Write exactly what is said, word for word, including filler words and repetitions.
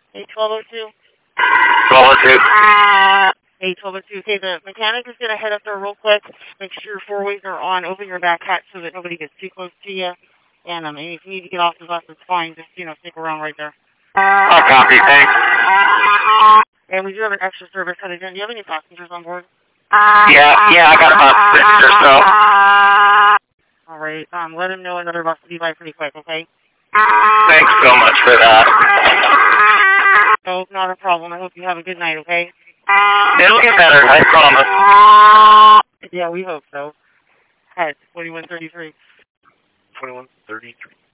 eight twelve oh two. twelve oh two. eight twelve oh two. Okay, the mechanic is going to head up there real quick. Make sure your four ways are on. Open your back hatch so that nobody gets too close to you. And um, if you need to get off the bus, it's fine. Just, you know, stick around right there. I'll copy, thanks. And we do have an extra service headed in. Do you have any passengers on board? Yeah, yeah, I got about six or so. All right, um, let him know another bus will be by pretty quick, okay? Thanks so much for that. No, not a problem. I hope you have a good night, okay? It'll get better, I promise. Yeah, we hope so. Hi, it's twenty-one thirty-three. twenty-one thirty-three.